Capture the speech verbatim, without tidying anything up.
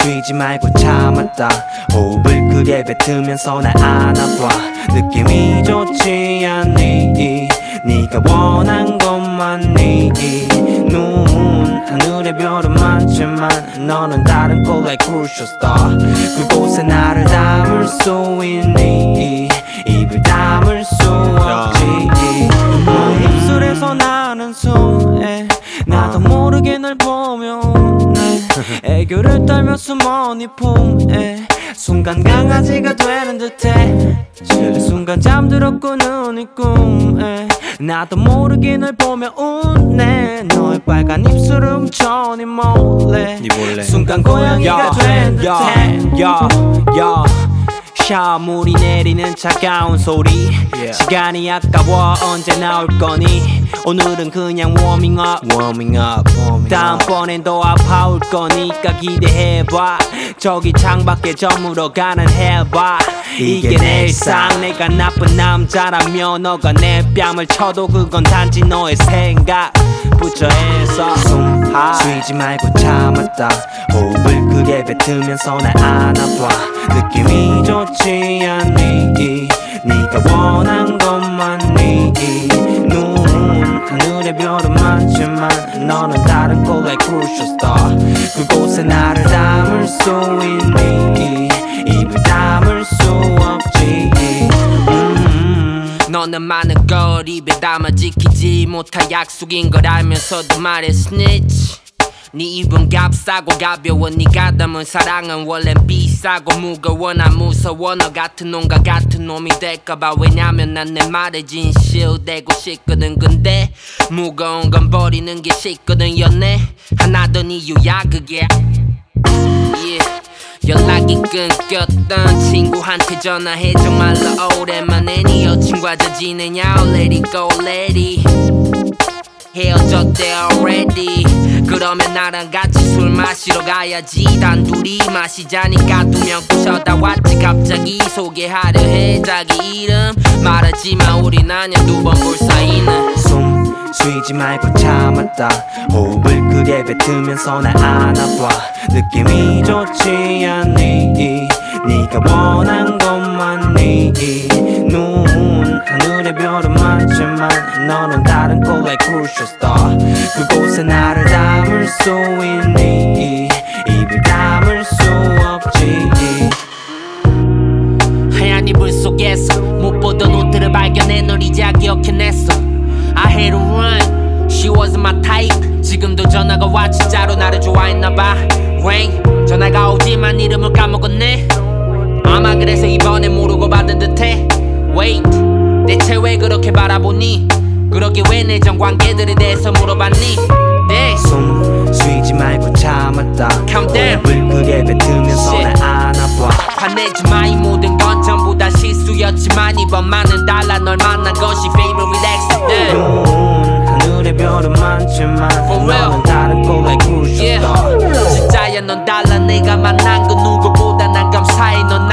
쉬지 말고 참았다. 호흡을 크게 뱉으면서 날 안아봐. 느낌이 좋지 않니? 네가 원한 것만이. 눈 하늘에 별은 많지만 너는 다른 꼴 like crucial star. 그곳에 나를 담을 수 있니? 입을 담을 수 없지. 음, 입술에서 나는 손에 나도 모르게 널 보며 웃네. 애교를 떨며 숨어 네 품에 순간 강아지가 되는 듯해. 순간 잠들었고 눈이 꿈에 나도 모르게 널 보며 웃네. 너의 빨간 입술을 훔쳐 네 몰래, 네 몰래. 순간 고양이가 된 듯해. 야, 야, 샤물이 내리는 차가운 소리. yeah. 시간이 아까워 언제 나올 거니. 오늘은 그냥 워밍업 Warming up, warming 다음번엔 더 아파올 거니까 기대해봐. 저기 창밖에 저물어 가는 해봐. 이게 내 일상. 내가 나쁜 남자라면 너가 내 뺨을 쳐도 그건 단지 너의 생각. Put your hands up. 숨 쉬지 말고 참았다. 호흡을 크게 뱉으면서 날 안아봐. 느낌이 좋지 않니? 네가 원한 것만이. 눈 하늘에 별은 많지만 너는 다른 꼴 like crucial star. 그곳에 나를 담을 수 있니? 입을 담을 수 없지. 음. 너는 많은 걸 입에 담아 지키지 못할 약속인 걸 알면서도 말해 snitch. 네 입은 값싸고 가벼워. 네가 담은 사랑은 원래 비싸고 무거워. 난 무서워. 너 같은 놈과 같은 놈이 될까봐. 왜냐면 난 내 말에 진실되고 싶거든. 근데 무거운 건 버리는 게 쉽거든. 연애 하나던 이유야 그게. yeah. 연락이 끊겼던 친구한테 전화해 정말로 오랜만에 네 여친과 잘 지내냐. Let it go let it. 헤어졌대 already. 그러면 나랑 같이 술 마시러 가야지. 단둘이 마시자니까 두 명 꼬셔다 왔지. 갑자기 소개하려 해 자기 이름. 말하지마 우린 아냐 두 번 볼 사이는. 숨 쉬지 말고 참았다. 호흡을 크게 뱉으면서 날 안아봐. 느낌이 좋지 않니? 네가 원한 것만이. 눈 하늘에 별은 많지만 너는 다른 꼴 like crucial star. 그곳에 나를 담을 수 있니? 입을 담을 수 없지. 하얀 이불 속에서 못 보던 옷들을 발견해 널 이제야 기억해냈어. I had to run, she wasn't my type. 지금도 전화가 와 진짜로 나를 좋아했나봐. ring 전화가 오지만 이름을 까먹었네. 아마 그래서 이번에 모르고 받은 듯해. Wait 대체 왜 그렇게 바라보니. 그러게 왜 내전 관계들에 대해서 물어봤니. 네. 숨 쉬지 말고 참았다. Countdown. 호흡을 크게 뱉으면서 날 안아봐. 화내지마 이 모든 건 전부 다 실수였지만 이번만은 달라. 널 만난 것이 favorite relaxing. 눈 하늘에 별은 많지만 너는 다른 꼴 like crucial yeah. star. 진짜야 넌 달라. 내가 만난 그 누구보다 난 감사해. 넌